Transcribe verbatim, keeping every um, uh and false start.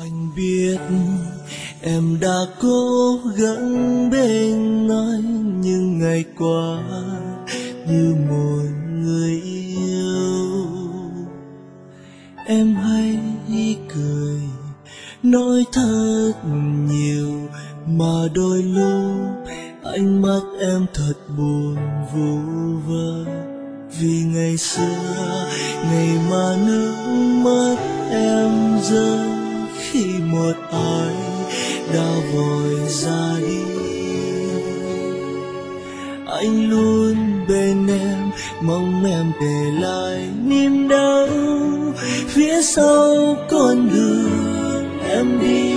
Anh biết em đã cố gắng bên anh, nhưng ngày qua như một người yêu. Em hay cười nói thật nhiều, mà đôi lúc ánh mắt em thật buồn vu vơ. Vì ngày xưa, ngày mà nước mắt em rơi khi một ai đã vội ra đi. Anh luôn bên em, mong em để lại niềm đau phía sau con đường em đi.